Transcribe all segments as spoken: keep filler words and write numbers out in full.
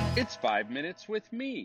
It's five minutes with me.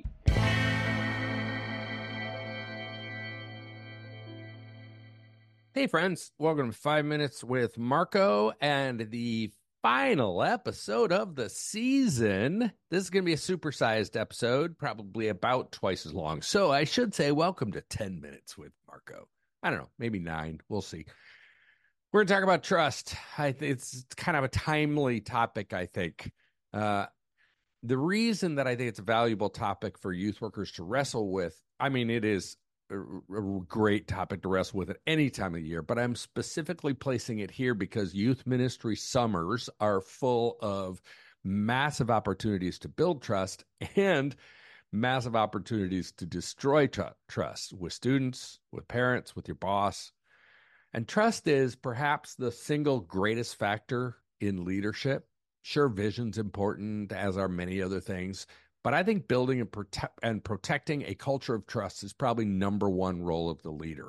Hey, friends. Welcome to Five Minutes with Marco and the final episode of the season. This is going to be a supersized episode, probably about twice as long. So I should say welcome to ten minutes with Marco. I don't know, maybe nine. We'll see. We're going to talk about trust. I think it's kind of a timely topic, I think. Uh, the reason that I think it's a valuable topic for youth workers to wrestle with, I mean, it is a, a great topic to wrestle with at any time of the year, but I'm specifically placing it here because youth ministry summers are full of massive opportunities to build trust and massive opportunities to destroy tr- trust with students, with parents, with your boss. And trust is perhaps the single greatest factor in leadership. Sure, vision's important, as are many other things, but I think building and, prote- and protecting a culture of trust is probably number one role of the leader,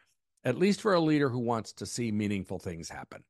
at least for a leader who wants to see meaningful things happen.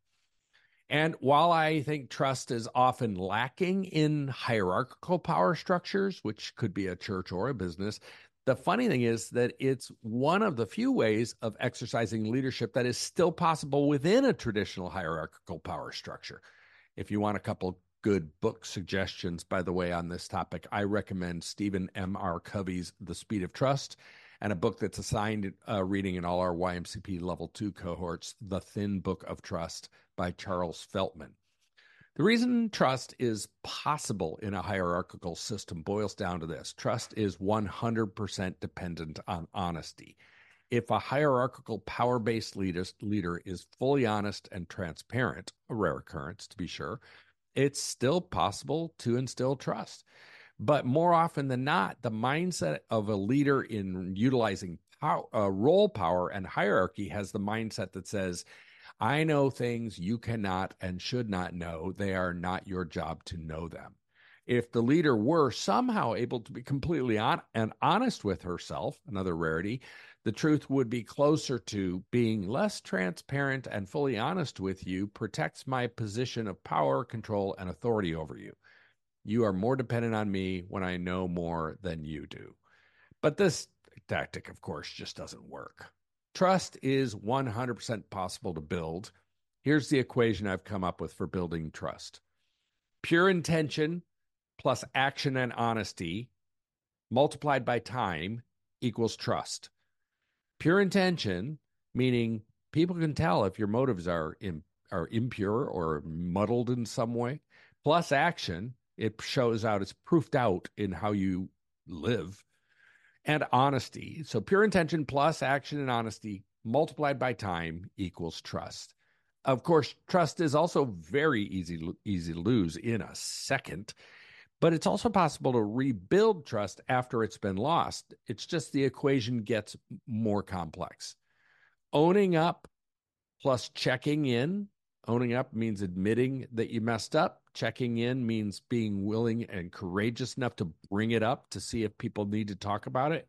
And while I think trust is often lacking in hierarchical power structures, which could be a church or a business, the funny thing is that it's one of the few ways of exercising leadership that is still possible within a traditional hierarchical power structure. If you want a couple good book suggestions, by the way, on this topic, I recommend Stephen M R. Covey's The Speed of Trust and a book that's assigned uh, reading in all our Y M C P Level two cohorts, The Thin Book of Trust by Charles Feltman. The reason trust is possible in a hierarchical system boils down to this. Trust is one hundred percent dependent on honesty. If a hierarchical power-based leader, leader is fully honest and transparent, a rare occurrence to be sure, it's still possible to instill trust. But more often than not, the mindset of a leader in utilizing power, uh, role power and hierarchy has the mindset that says, I know things you cannot and should not know. They are not your job to know them. If the leader were somehow able to be completely on and honest with herself, another rarity, the truth would be closer to being less transparent and fully honest with you protects my position of power, control, and authority over you. You are more dependent on me when I know more than you do. But this tactic, of course, just doesn't work. Trust is one hundred percent possible to build. Here's the equation I've come up with for building trust. Pure intention plus action and honesty multiplied by time equals trust. Pure intention, meaning people can tell if your motives are, in, are impure or muddled in some way, plus action, it shows out, it's proofed out in how you live, and honesty. So pure intention plus action and honesty multiplied by time equals trust. Of course, trust is also very easy, easy to lose in a second, but it's also possible to rebuild trust after it's been lost. It's just the equation gets more complex. Owning up plus checking in. Owning up means admitting that you messed up. Checking in means being willing and courageous enough to bring it up to see if people need to talk about it.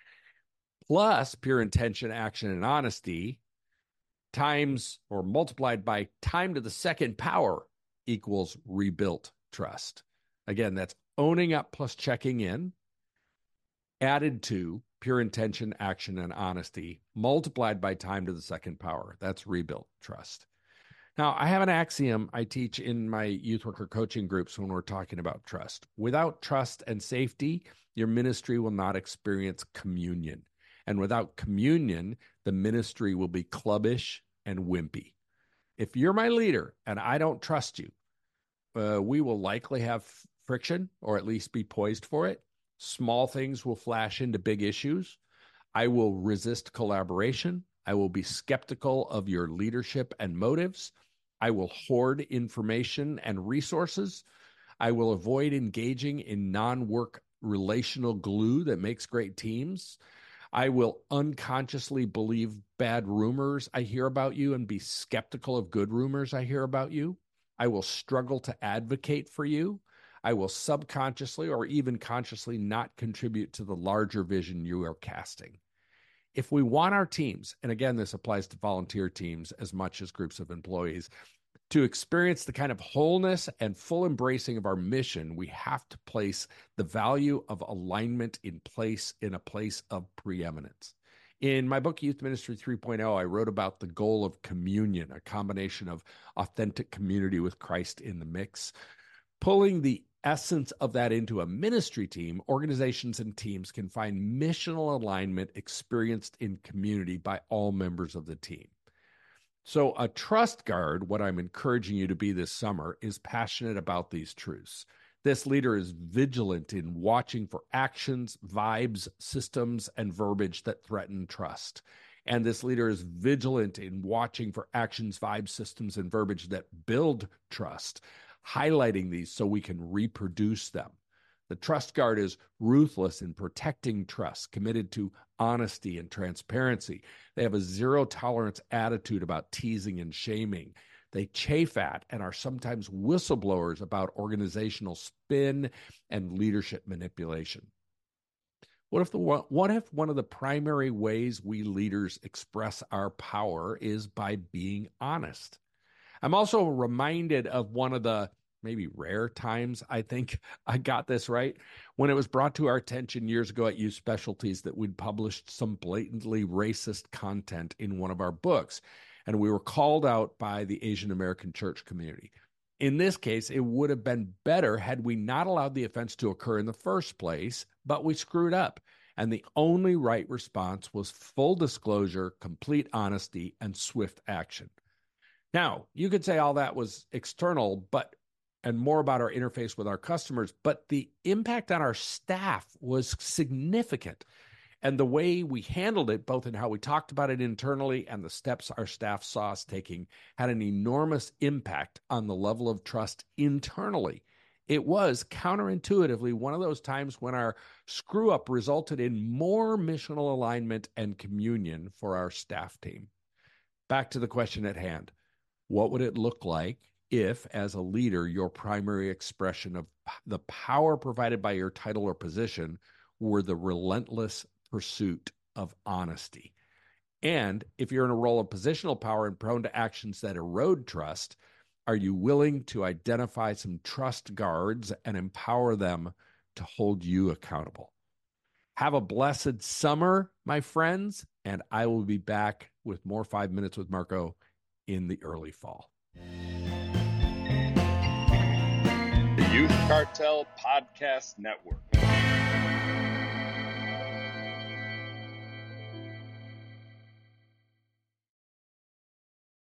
Plus pure intention, action, and honesty times or multiplied by time to the second power equals rebuilt trust. Again, that's owning up plus checking in added to pure intention, action, and honesty multiplied by time to the second power. That's rebuilt trust. Now, I have an axiom I teach in my youth worker coaching groups when we're talking about trust. Without trust and safety, your ministry will not experience communion. And without communion, the ministry will be clubbish and wimpy. If you're my leader and I don't trust you, uh, we will likely have friction or at least be poised for it. Small things will flash into big issues. I will resist collaboration. I will be skeptical of your leadership and motives. I will hoard information and resources. I will avoid engaging in non-work relational glue that makes great teams. I will unconsciously believe bad rumors I hear about you and be skeptical of good rumors I hear about you. I will struggle to advocate for you. I will subconsciously or even consciously not contribute to the larger vision you are casting. If we want our teams, and again, this applies to volunteer teams as much as groups of employees, To experience the kind of wholeness and full embracing of our mission, we have to place the value of alignment in place in a place of preeminence. In my book, Youth Ministry three point oh, I wrote about the goal of communion, a combination of authentic community with Christ in the mix. Pulling the essence of that into a ministry team, organizations and teams can find missional alignment experienced in community by all members of the team. So a trust guard, what I'm encouraging you to be this summer, is passionate about these truths. This leader is vigilant in watching for actions, vibes, systems, and verbiage that threaten trust. And this leader is vigilant in watching for actions, vibes, systems, and verbiage that build trust, highlighting these so we can reproduce them. The trust guard is ruthless in protecting trust, committed to honesty and transparency. They have a zero-tolerance attitude about teasing and shaming. They chafe at and are sometimes whistleblowers about organizational spin and leadership manipulation. What if the what if one of the primary ways we leaders express our power is by being honest? I'm also reminded of one of the maybe rare times I think I got this right, when it was brought to our attention years ago at Youth Specialties that we'd published some blatantly racist content in one of our books, and we were called out by the Asian American church community. In this case, it would have been better had we not allowed the offense to occur in the first place, but we screwed up. And the only right response was full disclosure, complete honesty, and swift action. Now, you could say all that was external, but and more about our interface with our customers, but the impact on our staff was significant. And the way we handled it, both in how we talked about it internally and the steps our staff saw us taking, had an enormous impact on the level of trust internally. It was counterintuitively one of those times when our screw-up resulted in more missional alignment and communion for our staff team. Back to the question at hand. What would it look like if, as a leader, your primary expression of the power provided by your title or position were the relentless pursuit of honesty? And if you're in a role of positional power and prone to actions that erode trust, are you willing to identify some trust guards and empower them to hold you accountable? Have a blessed summer, my friends, and I will be back with more Five Minutes with Marco in the early fall. The Youth Cartel Podcast Network.